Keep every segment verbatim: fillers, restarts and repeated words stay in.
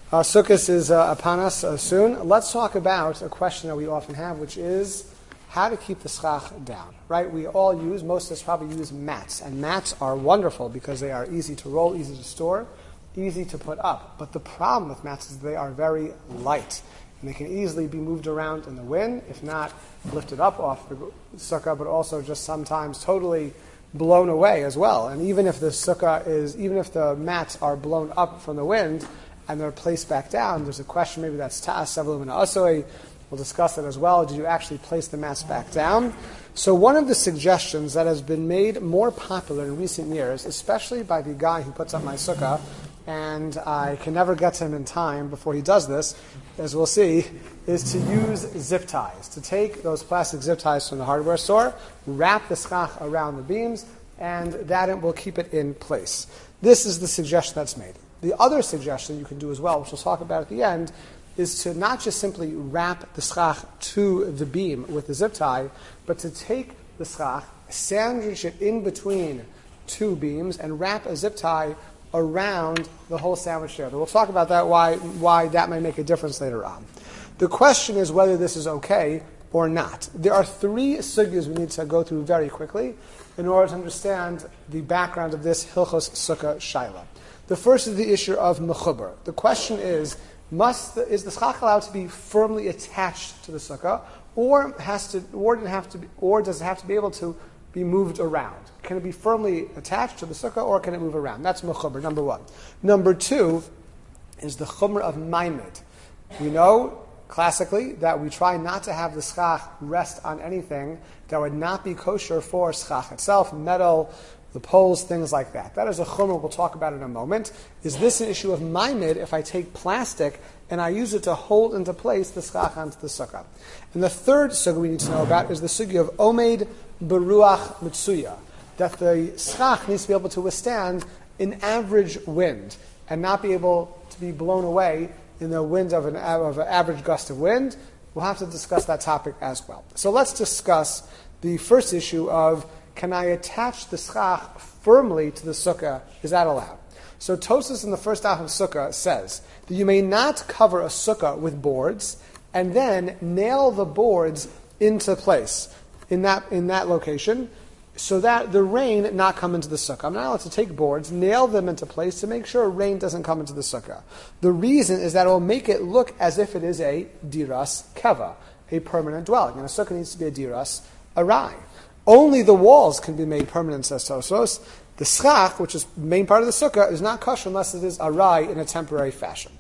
Uh, Sukkot is uh, upon us uh, soon. Let's talk about a question that we often have, which is how to keep the schach down. Right? We all use, most of us probably use mats, and mats are wonderful because they are easy to roll, easy to store, easy to put up. But the problem with mats is they are very light, and they can easily be moved around in the wind, if not lifted up off the sukkah, but also just sometimes totally blown away as well. And even if the sukkah is, even if the mats are blown up from the wind and they're placed back down, there's a question, maybe that's ta'as savlu min asoi. We'll discuss it as well. Did you actually place the mats back down? So one of the suggestions that has been made more popular in recent years, especially by the guy who puts up my sukkah, and I can never get to him in time before he does this, as we'll see, is to use zip ties. To take those plastic zip ties from the hardware store, wrap the schach around the beams, and that will keep it in place. This is the suggestion that's made. The other suggestion you can do as well, which we'll talk about at the end, is to not just simply wrap the schach to the beam with the zip tie, but to take the schach, sandwich it in between two beams, and wrap a zip tie around the whole sandwich there. We'll talk about that, why why that may make a difference later on. The question is whether this is okay or not. There are three sugyas we need to go through very quickly in order to understand the background of this Hilchos Sukkah Shaila. The first is the issue of mechuber. The question is, must the, is the schach allowed to be firmly attached to the sukkah, or has to, or does it have to be, or does it have to be able to be moved around? Can it be firmly attached to the sukkah, or can it move around? That's mechuber, number one. Number two is the chumrah of maimed. We know classically that we try not to have the schach rest on anything that would not be kosher for schach itself, metal, the poles, things like that. That is a chumrah we'll talk about in a moment. Is this an issue of maimed if I take plastic and I use it to hold into place the schach onto the sukkah? And the third sugya we need to know about is the sugya of omed beruach mitsuya, that the schach needs to be able to withstand an average wind and not be able to be blown away in the wind of an, of an average gust of wind. We'll have to discuss that topic as well. So let's discuss the first issue of, can I attach the schach firmly to the sukkah? Is that allowed? So Tosfos in the first half of sukkah says that you may not cover a sukkah with boards and then nail the boards into place in that in that location, so that the rain not come into the sukkah. I'm not allowed to take boards, nail them into place to make sure rain doesn't come into the sukkah. The reason is that it will make it look as if it is a diras keva, a permanent dwelling. And a sukkah needs to be a diras arai. Only the walls can be made permanent, says Tosfos. The schach, which is the main part of the sukkah, is not kosher unless it is arai in a temporary fashion.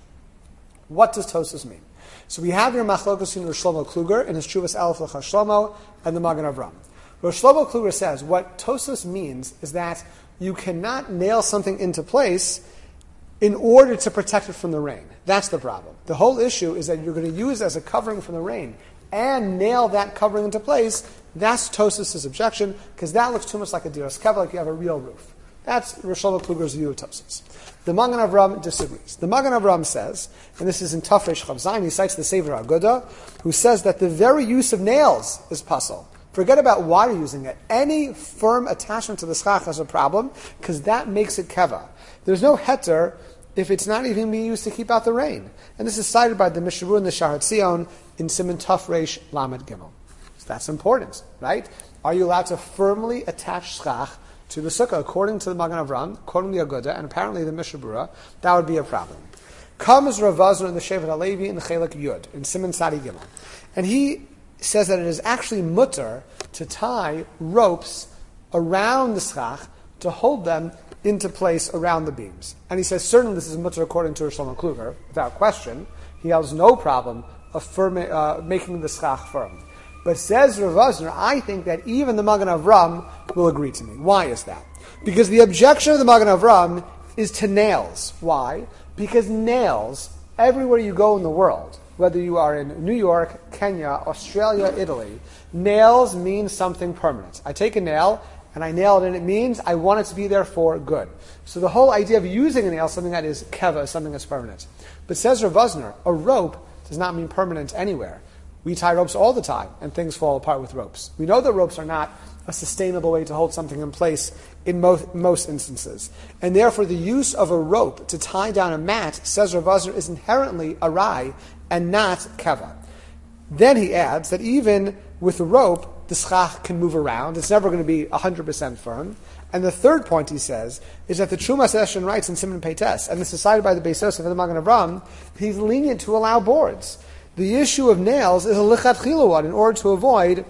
What does Tosfos mean? So we have your machlokas in Rosh Shlomo Kluger in his Chuvas Aleph L'Chas Shlomo and the Magen Avram. Rosh Shlomo Kluger says what Tosfos means is that you cannot nail something into place in order to protect it from the rain. That's the problem. The whole issue is that you're going to use it as a covering from the rain and nail that covering into place. That's Tosfos' objection, because that looks too much like a diras keva, like you have a real roof. That's Rosh Shlomo Kluger's view of Tosfos. The Magen Avram disagrees. The Magen Avram says, and this is in Tafresh Chav Zayin, he cites the Sefer Aguda, who says that the very use of nails is pasul. Forget about why you're using it. Any firm attachment to the schach has a problem, because that makes it keva. There's no heter if it's not even being used to keep out the rain. And this is cited by the Mishnah Berurah and the Shahar Tzion in Siman Tafresh Lamed Gimel. So that's important, right? Are you allowed to firmly attach schach to the sukkah according to the Magen Avram, according to the Aguda, and apparently the Mishnah Berurah? That would be a problem. Comes Rav Vazner in the Shevet HaLevi in the Chelek Yud in Siman Sadi Gimel, and he says that it is actually mutter to tie ropes around the schach to hold them into place around the beams. And he says certainly this is mutter according to Rosh Shlomo Kluger, without question. He has no problem of firm, uh, making the schach firm. But says Rav Vazner, I think that even the Magen Avram will agree to me. Why is that? Because the objection of the Magen Avram is to nails. Why? Because nails, everywhere you go in the world, whether you are in New York, Kenya, Australia, Italy, nails mean something permanent. I take a nail and I nail it, and it means I want it to be there for good. So the whole idea of using a nail, something that is keva, something that's permanent. But says Rav Vazner, a rope does not mean permanent anywhere. We tie ropes all the time, and things fall apart with ropes. We know that ropes are not a sustainable way to hold something in place in most, most instances. And therefore the use of a rope to tie down a mat, says Rav Azar, is inherently arai and not keva. Then he adds that even with a rope, the schach can move around. It's never going to be one hundred percent firm. And the third point, he says, is that the Trumas Eshen writes in Siman Peites, and this is cited by the Beis Yosef and the Magen Avraham, he's lenient to allow boards. The issue of nails is a lichatchila one, in order to avoid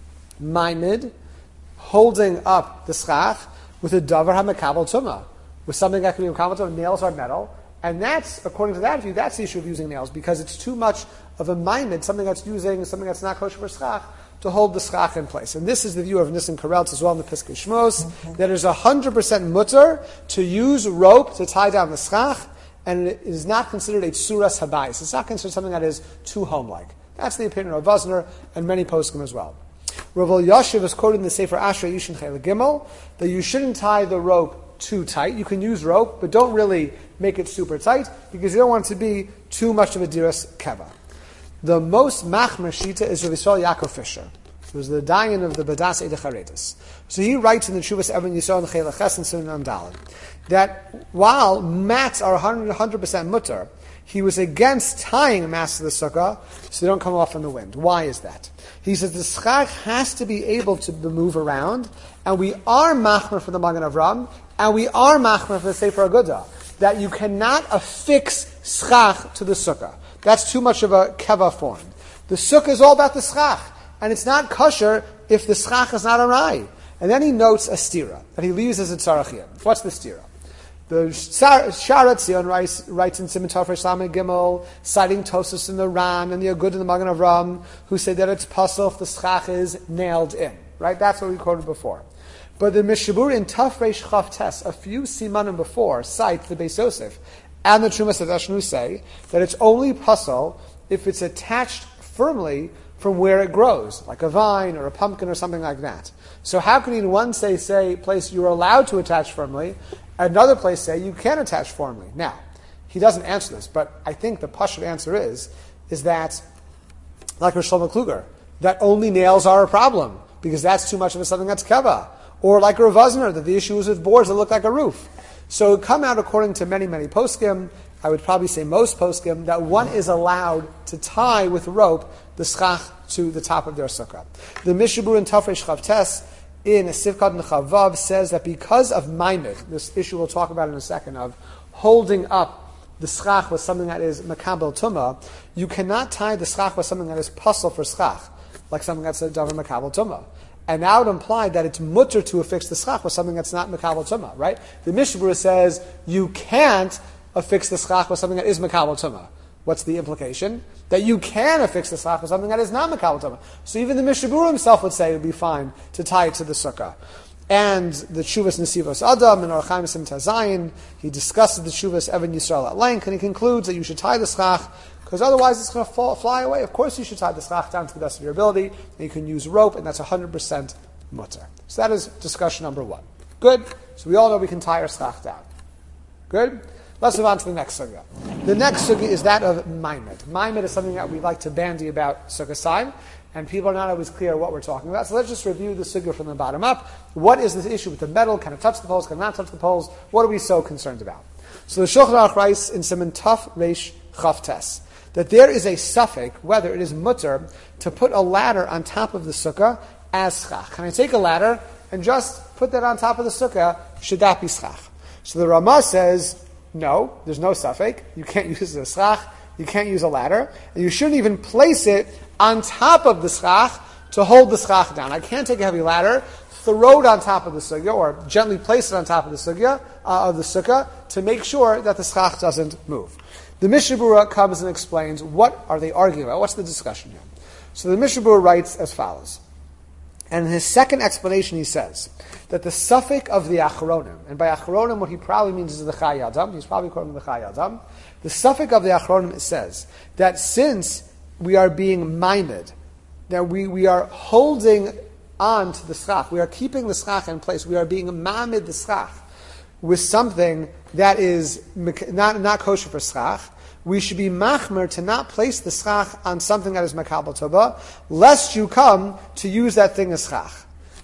maimid, holding up the schach, with a davar hamakabel tumah, with something that can be makabel tumah. Nails are metal, and that's, according to that view, that's the issue of using nails, because it's too much of a maimid, something that's using, something that's not kosher for schach, to hold the schach in place. And this is the view of Nissen Kareltz as well in the Piskei Shmos, okay. that it is one hundred percent mutter to use rope to tie down the schach, and it is not considered a tsuras habayis. It's not considered something that is too home-like. That's the opinion of Vosner and many poskim as well. Rav Elyashiv is quoted in the Sefer Ashrei Yishin Chela Gimel that you shouldn't tie the rope too tight. You can use rope, but don't really make it super tight, because you don't want it to be too much of a diras keva. The most machmer shita is Rav Yisrael Yaakov Fisher, who was the dayan of the Badas Eidei Charetis. So he writes in the Tshuvas Even Yisrael and Chela Ches and Siman Dalet that while mats are one hundred percent mutter, he was against tying mats to the sukkah so they don't come off in the wind. Why is that? He says the schach has to be able to move around, and we are machmer for the Magen Avraham, and we are machmer for the Sefer Agudah, that you cannot affix schach to the sukkah. That's too much of a keva form. The sukkah is all about the schach, and it's not kosher if the schach is not arai. And then he notes a stira that he leaves as a tzarachim. What's the stira? The Shara Tzion writes, writes in Siman Tov Reish Lamed Gimel, citing Tosfos and the Ran and the Agud and the Magen Avraham, who say that it's pasul if the schach is nailed in. Right? That's what we quoted before. But the Mishabur in Tov Reish Chav Tes, a few simanim before, cite the Beis Yosef and the Trumas Hadashnu, who say that it's only pasul if it's attached firmly from where it grows, like a vine or a pumpkin or something like that. So how can you in one say, say place you're allowed to attach firmly, another place say you can't attach firmly? Now, he doesn't answer this, but I think the pashut answer is, is that, like Rosh Shlomo Kluger, that only nails are a problem, because that's too much of a something that's keva. Or like Rav Vosner, that the issue is with boards that look like a roof. So it come out according to many, many poskim, I would probably say most poskim, that one is allowed to tie with rope the schach to the top of their sukkah. The Mishabur in Tov Reish Chav Tes in Sivkot and Chavav says that because of maimid, this issue we'll talk about in a second, of holding up the schach with something that is makabel tumah, you cannot tie the schach with something that is pasul for schach, like something that's a davar makabel tumah. And that would imply that it's mutter to affix the schach with something that's not makabel tumah, right? The Mishabur says you can't affix the schach with something that is makabel tumah. What's the implication? That you can affix the schach with something that is not makabel tumah. So even the Mishabur himself would say it would be fine to tie it to the sukkah. And the Tshuvas Nesivos Adam and Orchaim Sim Tazayin, he discusses the Tshuvas Even Yisrael at length, and he concludes that you should tie the schach, because otherwise it's going to fall, fly away. Of course you should tie the schach down to the best of your ability, and you can use rope, and that's one hundred percent mutter. So that is discussion number one. Good? So we all know we can tie our schach down. Good? Let's move on to the next sugya. The next sugya is that of maimid. Maimid is something that we like to bandy about sukkah time, and people are not always clear what we're talking about. So let's just review the sugya from the bottom up. What is this issue with the metal? Can it touch the poles? Can it not touch the poles? What are we so concerned about? So the Shulchan Aruch writes in Siman Tov Reish Chav Tes that there is a suffix, whether it is mutter, to put a ladder on top of the sukkah as schach. Can I take a ladder and just put that on top of the sukkah? Should that be schach? So the Ramah says, no, there's no suffix. You can't use a schach. You can't use a ladder. And you shouldn't even place it on top of the schach to hold the schach down. I can't take a heavy ladder, throw it on top of the sugya, or gently place it on top of the sugya, uh, of the sukkah, to make sure that the schach doesn't move. The Mishabura comes and explains what are they arguing about. What's the discussion here? So the Mishabura writes as follows. And in his second explanation, he says that the suffix of the Achronim, and by Achronim what he probably means is the Chai Adam, he's probably quoting the Chai Adam, the suffix of the Achronim, it says that since we are being maimid, that we, we are holding on to the schach, we are keeping the schach in place, we are being mamid the schach with something that is not, not kosher for schach, we should be machmer to not place the schach on something that is makabel tumah, lest you come to use that thing as schach.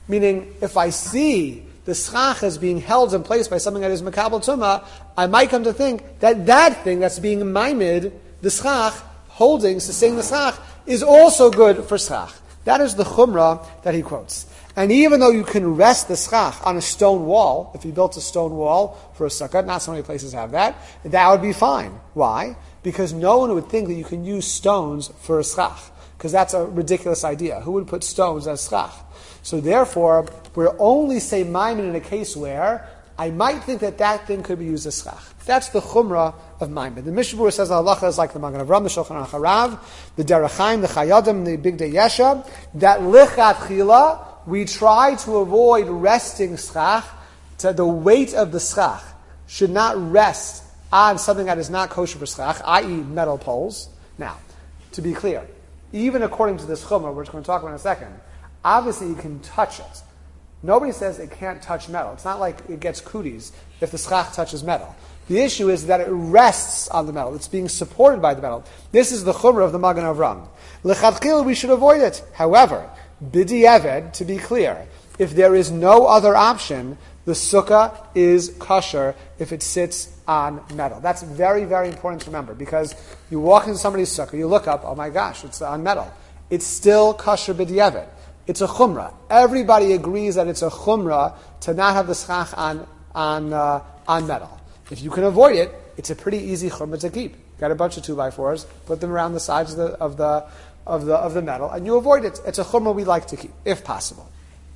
Meaning, if I see the schach is being held in place by something that is makabel tumah, I might come to think that that thing that's being maimed, the schach, holding, sustaining the schach, is also good for schach. That is the chumrah that he quotes. And even though you can rest the schach on a stone wall, if you built a stone wall for a sukkah, not so many places have that, that would be fine. Why? Because no one would think that you can use stones for a schach, because that's a ridiculous idea. Who would put stones as schach? So therefore, we're only say maimin in a case where I might think that that thing could be used as schach. That's the chumrah of maimin. The Mishnah Berurah says halacha is like the Magen Avraham, the Shulchan Aruch Harav, the Derech Chaim, the Chayadim, the Big Day Yesha, that lichatchila, we try to avoid resting schach, to the weight of the schach should not rest on something that is not kosher for schach, that is metal poles. Now, to be clear, even according to this chumrah, which we're going to talk about in a second, obviously you can touch it. Nobody says it can't touch metal. It's not like it gets cooties if the schach touches metal. The issue is that it rests on the metal. It's being supported by the metal. This is the chumrah of the Magen Avraham. L'chadchil, we should avoid it. However, b'di'eved, to be clear, if there is no other option, the sukkah is kosher if it sits on metal. That's very, very important to remember, because you walk into somebody's sukkah, you look up, oh my gosh, it's on metal. It's still kosher b'di'eved. It's a chumrah. Everybody agrees that it's a chumrah to not have the schach on on uh, on metal. If you can avoid it, it's a pretty easy chumrah to keep. Got a bunch of two by fours, put them around the sides of the of the of the of the metal, and you avoid it. It's a chumrah we like to keep, if possible.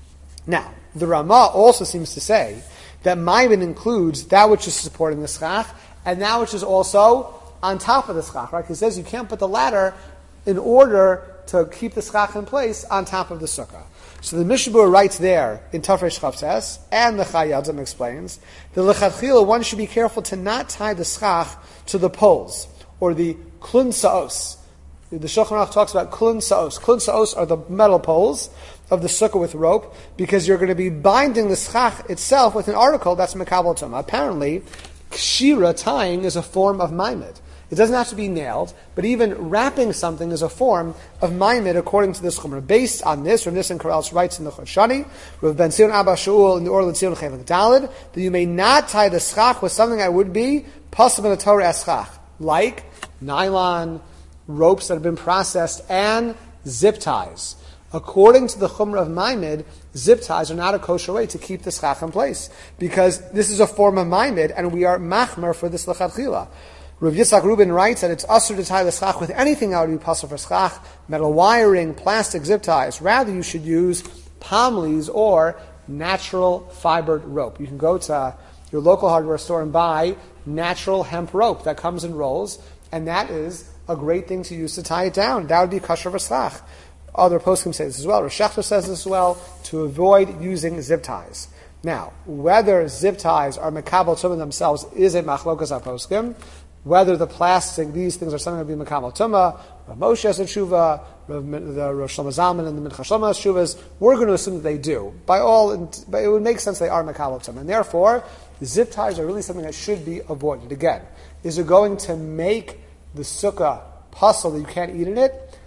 Now, the Ramah also seems to say that maimin includes that which is supporting the schach and that which is also on top of the schach. Right? He says you can't put the ladder in order to keep the schach in place on top of the sukkah. So the Mishnah Berurah writes there in Tafresh Chavtes, and the Chayadim explains, that l'chadchila one should be careful to not tie the schach to the poles, or the klun sa'os. The Shulchan Aruch talks about klun sa'os. Klun sa'os are the metal poles of the sukkah with rope, because you're going to be binding the schach itself with an article that's makabel tumah. Apparently, kshira, tying, is a form of maimed. It doesn't have to be nailed, but even wrapping something is a form of maimed according to this chumrah. Based on this, Rav Nissen Karelitz writes in the Choshani, Rav Ben Zion Abba Shaul in the Or L'Tzion Chelik Daled, that you may not tie the schach with something that would be pasuk in the Torah as schach, like nylon, ropes that have been processed, and zip ties. According to the chumrah of maimed, zip ties are not a kosher way to keep the schach in place, because this is a form of maimed, and we are machmer for this l'chadchila. Rav Yitzchak Rubin writes that it's usher to tie the schach with anything that would be possible for schach, metal wiring, plastic zip ties. Rather, you should use palm leaves or natural fibered rope. You can go to your local hardware store and buy natural hemp rope that comes in rolls, and that is a great thing to use to tie it down. That would be kosher for schach. Other poskim say this as well. Rav Shechter says this as well, to avoid using zip ties. Now, whether zip ties are makabel tumah themselves is a machlokas ha-poskim. Whether the plastic, these things are something that would be makabel tumah, Rav Moshe has a tshuva, the Rosh Shlomo Zalman and the Mincha Shlomo has tshuvas, we're going to assume that they do. By all, but it would make sense they are makabel tumah. And therefore, zip ties are really something that should be avoided. Again, is it going to make the sukkah puzzle that you can't eat in it?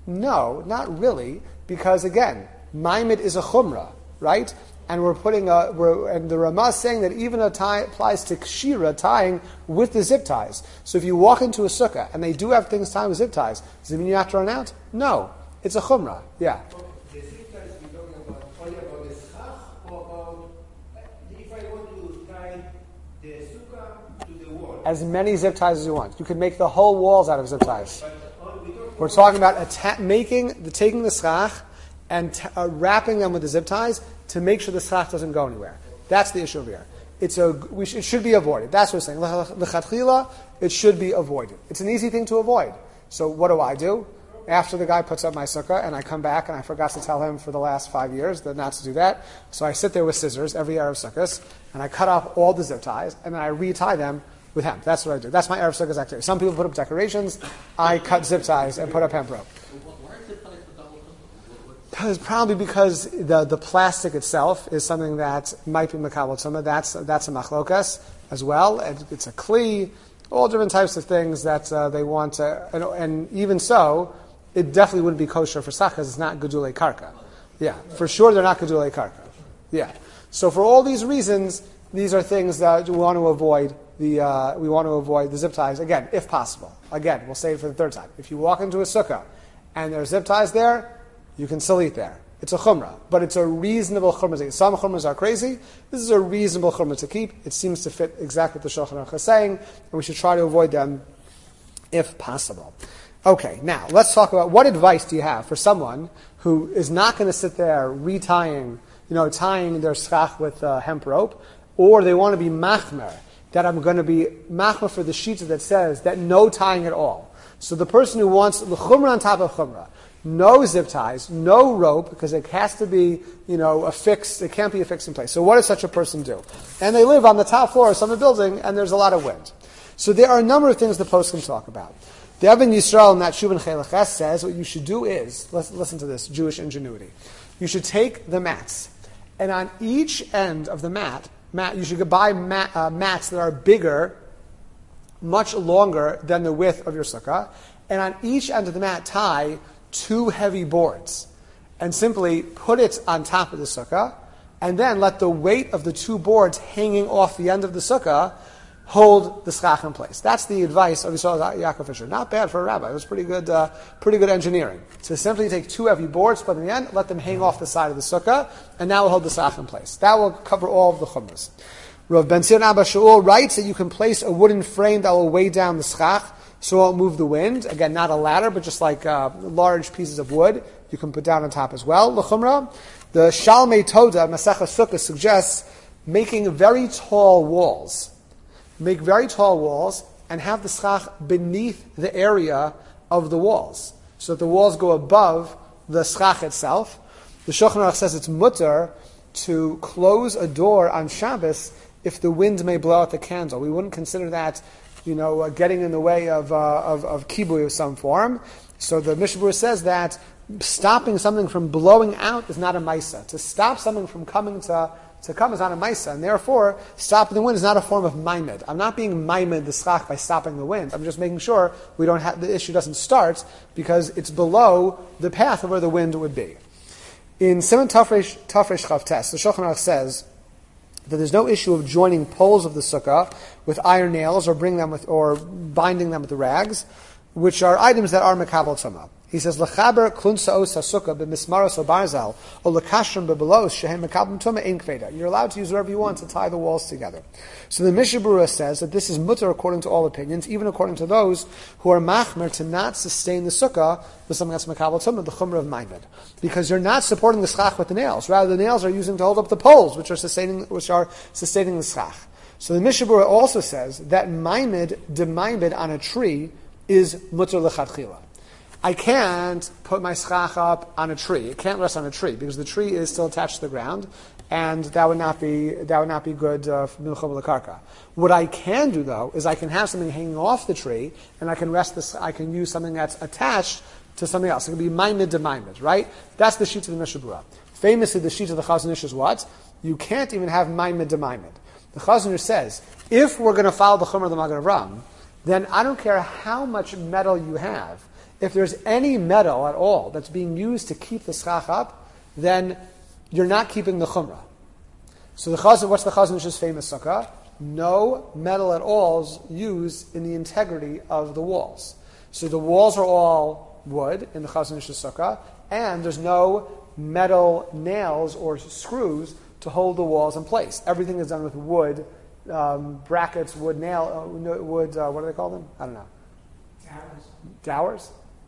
No, not really, because again, maimed is a chumrah, right? And we're putting a, we're, and the Ramah is saying that even a tie applies to kshira, tying with the zip ties. So if you walk into a sukkah and they do have things tied with zip ties, does it mean you have to run out? No, it's a chumrah. Yeah. The zip ties we're talking about only about the schach, or about if I want to tie the sukkah to the wall? As many zip ties as you want. You can make the whole walls out of zip ties. We're talking about atta- making the taking the schach and t- uh, wrapping them with the zip ties to make sure the schach doesn't go anywhere. That's the issue over here. It's a, we sh- it should be avoided. That's what we're saying. L'chadchila, it should be avoided. It's an easy thing to avoid. So what do I do? After the guy puts up my sukkah and I come back and I forgot to tell him for the last five years that not to do that. So I sit there with scissors every Erev Sukkos and I cut off all the zip ties and then I retie them with hemp. That's what I do. That's my Erev Sukkos activity. Some people put up decorations. I cut zip ties and put up hemp rope. Because probably because the, the plastic itself is something that might be makabel tumah. That's that's a machlokas as well. And it's a kli, all different types of things that uh, they want to. And, and even so, it definitely wouldn't be kosher for schach because it's not gedulei karka. Yeah, for sure they're not Gedulei Karka. Yeah. So for all these reasons, these are things that we want to avoid. The uh, we want to avoid the zip ties again, if possible. Again, we'll say it for the third time. If you walk into a sukkah and there's zip ties there, you can still eat there. It's a chumrah, but it's a reasonable chumrah. Some chumras are crazy. This is a reasonable chumrah to keep. It seems to fit exactly what the Shulchan Aruch is saying, and we should try to avoid them if possible. Okay, now let's talk about what advice do you have for someone who is not going to sit there retying, you know, tying their schach with uh, hemp rope, or they want to be machmer, that I'm going to be machmer for the shita that says that no tying at all. So the person who wants the chumrah on top of chumrah, no zip ties, no rope, because it has to be, you know, affixed, it can't be affixed in place. So what does such a person do? And they live on the top floor of some building, and there's a lot of wind. So there are a number of things the post can talk about. The Even Yisrael in that Shuvin Cheleches says what you should do is, let's listen to this, Jewish ingenuity. You should take the mats, and on each end of the mat, mat you should buy mat, uh, mats that are bigger, much longer than the width of your sukkah, and on each end of the mat tie two heavy boards, and simply put it on top of the sukkah, and then let the weight of the two boards hanging off the end of the sukkah hold the schach in place. That's the advice of Yisrael Yaakov Fisher. Not bad for a rabbi. It was pretty good, uh, pretty good engineering. To simply take two heavy boards, but in the end, let them hang off the side of the sukkah, and that will hold the schach in place. That will cover all of the chumras. Rav Ben Zion Abba Shaul writes that you can place a wooden frame that will weigh down the schach, so it won't move the wind. Again, not a ladder, but just like uh, large pieces of wood you can put down on top as well. L'chumra, the Shalmei Toda Masechah Sukkah suggests making very tall walls. Make very tall walls and have the schach beneath the area of the walls, so that the walls go above the schach itself. The Shulchan Aruch says it's mutter to close a door on Shabbos if the wind may blow out the candle. We wouldn't consider that, you know, uh, getting in the way of, uh, of of kibui of some form. So the Mishnah Berurah says that stopping something from blowing out is not a maisa. To stop something from coming to to come is not a maisa, and therefore stopping the wind is not a form of maimed. I'm not being maimed the schach by stopping the wind. I'm just making sure we don't have the issue doesn't start because it's below the path of where the wind would be. In Simon Tafresh Tafresh Chavtes, the Shulchan Aruch says that there's no issue of joining poles of the sukkah with iron nails or bring them with or binding them with the rags, which are items that are mekabel tumah. He says, "Lechaber klunsaos hasukah b'mismaros o barzal or lekashrim bebelos shehem mekabel tumah ein kveda." You're allowed to use whatever you want to tie the walls together. So the Mishnah Berurah says that this is mutter according to all opinions, even according to those who are machmer to not sustain the sukkah with something that's mekabel tumah, the chumrah of maimed, because you're not supporting the schach with the nails. Rather, the nails are using to hold up the poles, which are sustaining, which are sustaining the schach. So the Mishnah Berurah also says that maimed de maimed on a tree is mutter lechatchila. I can't put my schach up on a tree. It can't rest on a tree because the tree is still attached to the ground, and that would not be that would not be good uh, for milchama lekarka. What I can do though is I can have something hanging off the tree, and I can rest this. I can use something that's attached to something else. It can be maimed to maimed, right? That's the sheet of the Mishnah Berurah. Famously, the sheet of the Chazon Ish is what? You can't even have maimed to maimed. The Chazon Ish says if we're going to follow the chumrah of the Magen Avraham, then I don't care how much metal you have. If there's any metal at all that's being used to keep the schach up, then you're not keeping the chumrah. So the chazon, what's the Chazon Ish's famous sukkah? No metal at all is used in the integrity of the walls. So the walls are all wood in the Chazon Ish's sukkah, and there's no metal nails or screws to hold the walls in place. Everything is done with wood, um, brackets, wood nail, uh, wood, uh, what do they call them? I don't know. Towers. Dowers?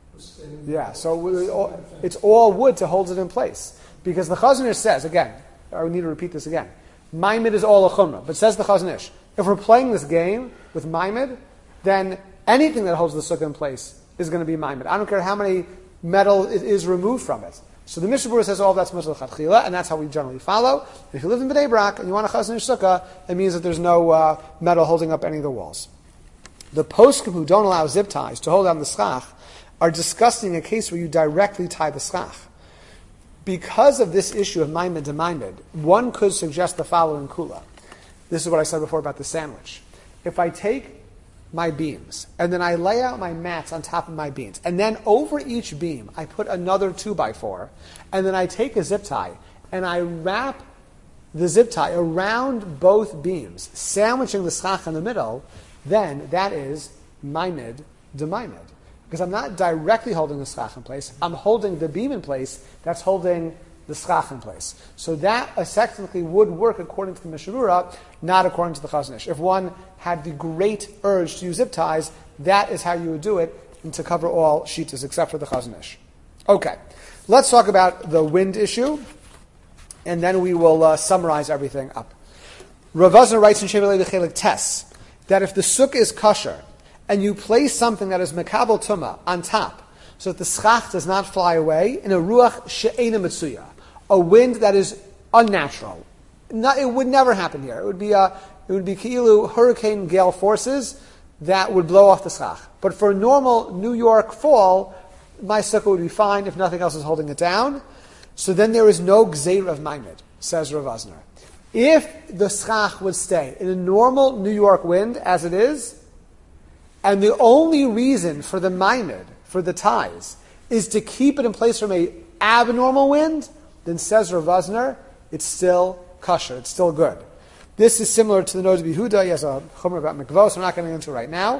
Yeah, so it's all wood to hold it in place. Because the Chazon Ish says, again, I need to repeat this again, Maimed is all a chumrah. But says the Chazon Ish, if we're playing this game with Maimed, then anything that holds the sukkah in place is going to be Maimed. I don't care how many metal it is removed from it. So the Mishnah Berurah says all oh, that's mutter l'chatchila, and that's how we generally follow. If you live in Bnei Brak and you want a Chazon Ish sukkah, it means that there's no uh, metal holding up any of the walls. The poskim who don't allow zip ties to hold down the schach are discussing a case where you directly tie the schach. Because of this issue of maimed to maimed, one could suggest the following kula. This is what I said before about the sandwich. If I take my beams, and then I lay out my mats on top of my beams, and then over each beam I put another two by four, and then I take a zip tie and I wrap the zip tie around both beams, sandwiching the schach in the middle, then that is maimed de maimed. Because I'm not directly holding the schach in place, I'm holding the beam in place that's holding the schach in place. So that effectively would work according to the Mishmura, not according to the Chazon Ish. If one had the great urge to use zip ties, that is how you would do it, and to cover all shitas except for the Chazon Ish. Okay, let's talk about the wind issue, and then we will uh, summarize everything up. Rav Azar writes in Shevelei Lechelik Tes that if the sukkah is kosher, and you place something that is mekabel tumah on top, so that the schach does not fly away, in a ruach she'ena mitzuya, a wind that is unnatural. Not, it would never happen here. It would be a, it would be ki'ilu hurricane gale forces that would blow off the schach. But for a normal New York fall, my sukkah would be fine if nothing else is holding it down. So then there is no gzeir of maimed, says Rav Azar. If the schach would stay in a normal New York wind, as it is, and the only reason for the maimed, for the ties, is to keep it in place from a abnormal wind, then says Rav Azar, it's still kosher, it's still good. This is similar to the Noda B'Yehuda. He has a chumrah about mikvos, we're not getting into it right now.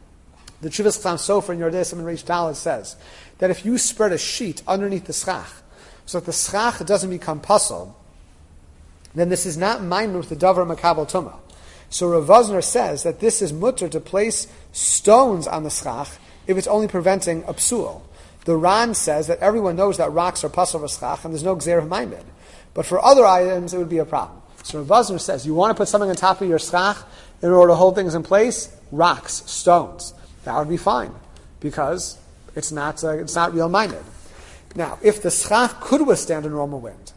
The Chuvas Chacham Sofer in Yordei Simon Reish Daled says that if you spread a sheet underneath the schach, so that the schach doesn't become puzzle, then this is not maimed with the davar makabel tumah. So Rav Azar says that this is mutter to place stones on the schach if it's only preventing a psul. The Ran says that everyone knows that rocks are puzzle for schach and there's no gzeir of maimed. But for other items, it would be a problem. So Rav Azar says, you want to put something on top of your schach in order to hold things in place? Rocks, stones. That would be fine, because it's not uh, it's not real minded. Now, if the schach could withstand a normal wind,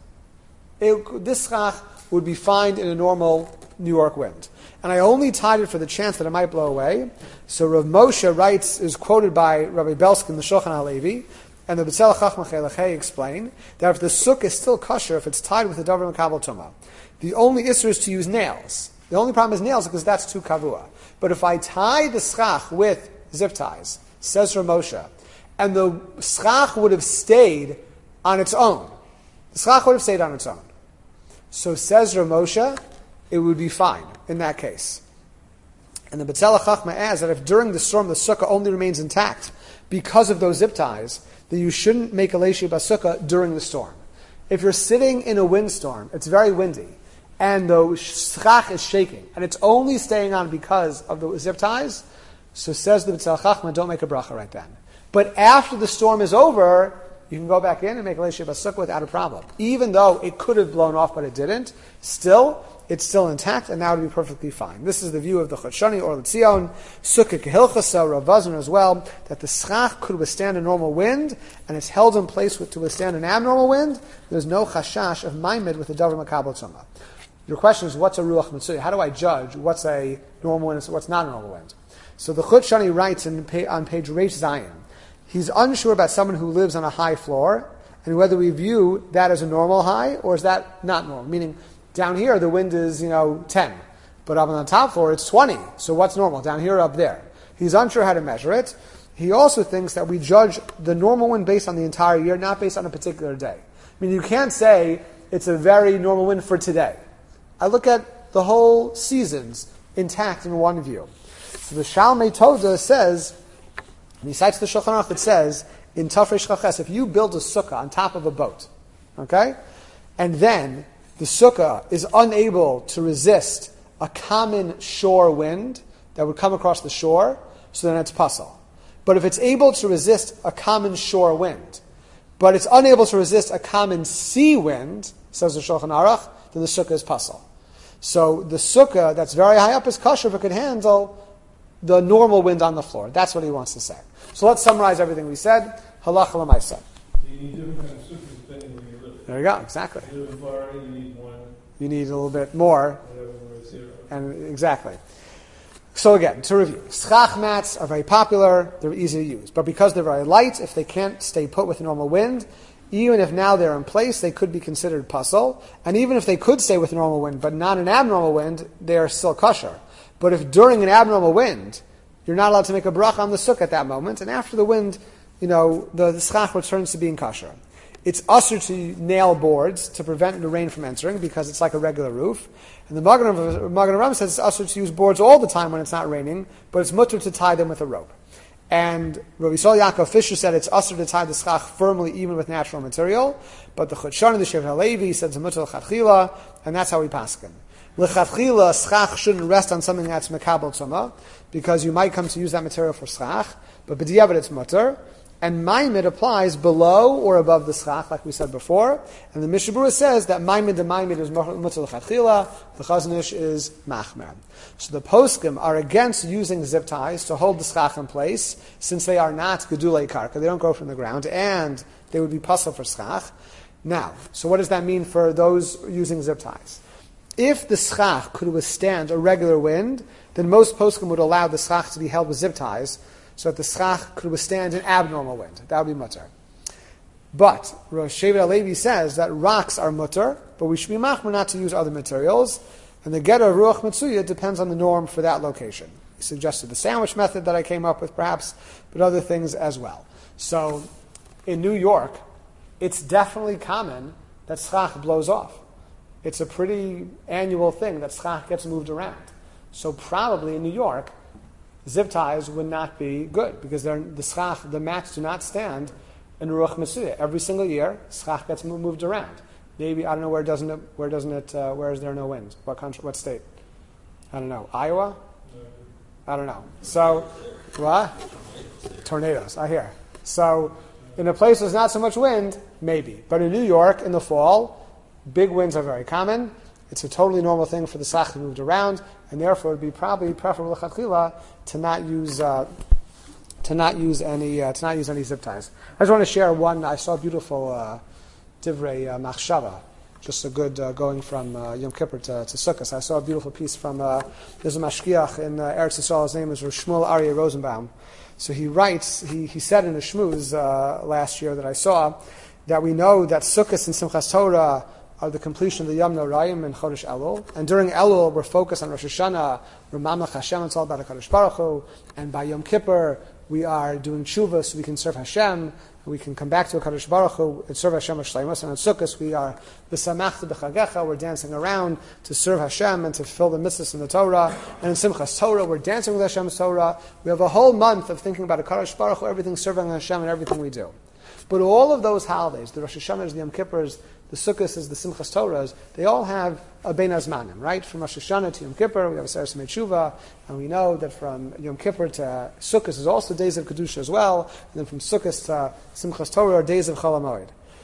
it, this schach would be fine in a normal New York wind. And I only tied it for the chance that it might blow away. So Rav Moshe writes, is quoted by Rabbi Belsky in the Shulchan HaLevi, and the B'Tzelach Chachma Chelachei explain that if the sukkah is still kosher, if it's tied with the davar makabel tumah, the only issue is to use nails. The only problem is nails because that's too kavua. But if I tie the schach with zip ties, says Rav Moshe, and the schach would have stayed on its own, the schach would have stayed on its own. So says Rav Moshe, it would be fine in that case. And the B'Tzelach Chachma adds that if during the storm the sukkah only remains intact because of those zip ties, then you shouldn't make a leishi b'sukkah during the storm. If you're sitting in a windstorm, it's very windy, and the schach is shaking, and it's only staying on because of the zip ties, so says the B'Tzelach Chachma, don't make a bracha right then. But after the storm is over, you can go back in and make a leishi b'sukkah without a problem. Even though it could have blown off, but it didn't, still, it's still intact, and that would be perfectly fine. This is the view of the Chut Shani or L'Tzion, Sukkah Kehilchasa, Rav Azar as well, that the schach could withstand a normal wind, and it's held in place with, to withstand an abnormal wind. There's no chashash of maimed with the davar makabel tumah. Your question is, what's a ruach mitzuya? How do I judge what's a normal wind and what's not a normal wind? So the Chut Shani writes in, on page Reish Zayin, he's unsure about someone who lives on a high floor, and whether we view that as a normal high, or is that not normal? Meaning, down here the wind is, you know, ten, but up on the top floor it's twenty. So what's normal? Down here or up there? He's unsure how to measure it. He also thinks that we judge the normal wind based on the entire year, not based on a particular day. I mean, you can't say it's a very normal wind for today. I look at the whole seasons intact in one view. So the Shalmei Toda says, and he cites the Shulchan Aruch that says, in Tafresh Chaches, if you build a sukkah on top of a boat, okay, and then the sukkah is unable to resist a common shore wind that would come across the shore, so then it's pasul. But if it's able to resist a common shore wind, but it's unable to resist a common sea wind, says the Shulchan Aruch, then the sukkah is pasul. So the sukkah that's very high up is kosher, but could handle the normal wind on the floor. That's what he wants to say. So let's summarize everything we said. Halacha l'maisa. You need different kind of sukkahs depending where you live. There you go, exactly. You live in Florida, you need one. You need a little bit more. Whatever, where it's zero. And exactly. So again, to review, schach mats are very popular, they're easy to use. But because they're very light, if they can't stay put with a normal wind, even if now they're in place, they could be considered pasul. And even if they could stay with a normal wind, but not an abnormal wind, they are still kosher. But if during an abnormal wind, you're not allowed to make a bracha on the sukkah at that moment, and after the wind, you know, the, the schach returns to being kosher. It's usher to nail boards to prevent the rain from entering because it's like a regular roof. And the Magen Avraham says it's usher to use boards all the time when it's not raining, but it's mutter to tie them with a rope. And Rabbi Yisrael Yaakov Fisher said it's usher to tie the schach firmly even with natural material, but the Chutshon and the Shevet HaLevi said it's mutter l'chatchila, and that's how we paskin. L'chatchila, schach shouldn't rest on something that's mekabel tumah, because you might come to use that material for schach, but b'diavad it's mutter. And maimid applies below or above the schach, like we said before. And the Mishnah Berurah says that maimid and maimid is mutter l'chatchila, the Chazon Ish is machmer. So the poskim are against using zip ties to hold the schach in place, since they are not gedulei karka, they don't grow from the ground, and they would be pasal for schach. Now, so what does that mean for those using zip ties? If the schach could withstand a regular wind, then most poskim would allow the schach to be held with zip ties, so that the schach could withstand an abnormal wind. That would be mutter. But Rosh Shevet HaLevi says that rocks are mutter, but we should be machmer not to use other materials. And the getter of Ruach Mitzuya depends on the norm for that location. He suggested the sandwich method that I came up with, perhaps, but other things as well. So, in New York, it's definitely common that schach blows off. It's a pretty annual thing that schach gets moved around. So probably in New York, zip ties would not be good because they're, the schach, the mats do not stand in Ruach Mitzuya. Every single year, schach gets moved around. Maybe I don't know where doesn't it, where doesn't it, uh, where is there no wind? What country? What state? I don't know. Iowa? I don't know. So, what? Tornadoes. I hear. So, in a place there's not so much wind, maybe. But in New York, in the fall, big winds are very common. It's a totally normal thing for the schach to be moved around, and therefore it would be probably preferable to not use uh, to not use any uh, to not use any zip ties. I just want to share one. I saw a beautiful uh, divrei uh, machshava, just a good uh, going from uh, Yom Kippur to, to Sukkot. I saw a beautiful piece from uh, there's a mashgiach in uh, Eretz Yisrael. His name is Shmuel Aryeh Rosenbaum. So he writes. He he said in a shmuz uh, last year that I saw that we know that Sukkot and Simchas Torah are the completion of the Yom Noraim and Chodesh Elul. And during Elul, we're focused on Rosh Hashanah, Ramamach Hashem, it's all about HaKadosh Baruch Hu. And by Yom Kippur, we are doing tshuva so we can serve Hashem, we can come back to HaKadosh Baruch Hu and serve Hashem Shleimus. And on Sukkot, we are B'samachta B'chagecha, we're dancing around to serve Hashem and to fulfill the mitzvahs in the Torah. And in Simchas Torah, we're dancing with Hashem's Torah. We have a whole month of thinking about HaKadosh Baruch Hu, everything serving Hashem and everything we do. But all of those holidays, the Rosh Hashanahs, the Yom Kippurs, the Sukkot is the Simchas Torahs, they all have a Bein Hazmanim, right? From Rosh Hashanah to Yom Kippur, we have a Seres Tshuva, and we know that from Yom Kippur to Sukkot is also days of Kedusha as well, and then from Sukkot to Simchas Torah are days of Chol HaMoed.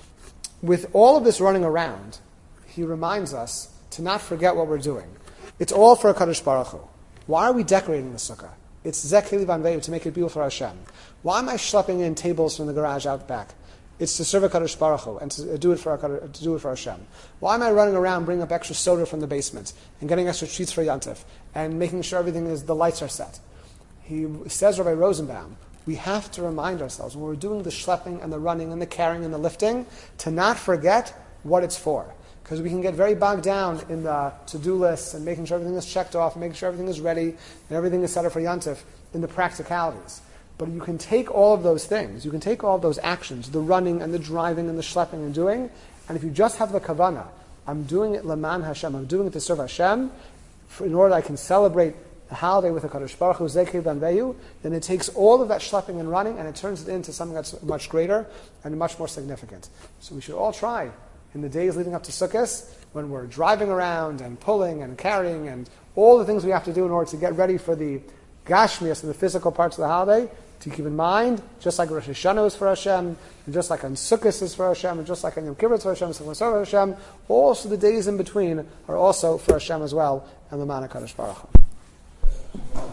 With all of this running around, he reminds us to not forget what we're doing. It's all for HaKadosh Baruch Hu. Why are we decorating the Sukkah? It's Zek Keli Vanveyu, to make it beautiful for Hashem. Why am I schlepping in tables from the garage out back? It's to serve HaKadosh Baruch Hu and to do it for HaKadosh, to do it for Hashem. Why am I running around bringing up extra soda from the basement and getting extra treats for Yantif and making sure everything is, the lights are set? He says, Rabbi Rosenbaum, we have to remind ourselves when we're doing the schlepping and the running and the carrying and the lifting to not forget what it's for. Because we can get very bogged down in the to-do lists and making sure everything is checked off and making sure everything is ready and everything is set up for Yantif in the practicalities. But you can take all of those things, you can take all of those actions, the running and the driving and the schlepping and doing, and if you just have the kavanah, I'm doing it leman Hashem, I'm doing it to serve Hashem, for, in order that I can celebrate the holiday with HaKadosh Baruch Hu, Zekei Vanveyu, then it takes all of that schlepping and running and it turns it into something that's much greater and much more significant. So we should all try, in the days leading up to Sukkot, when we're driving around and pulling and carrying and all the things we have to do in order to get ready for the Gashmias and the physical parts of the holiday, to keep in mind, just like Rosh Hashanah is for Hashem, and just like on Sukkot is for Hashem, and just like on Yom Kippur is for Hashem, and for Hashem, also the days in between are also for Hashem as well, and the Man HaKadosh Baruch Hu.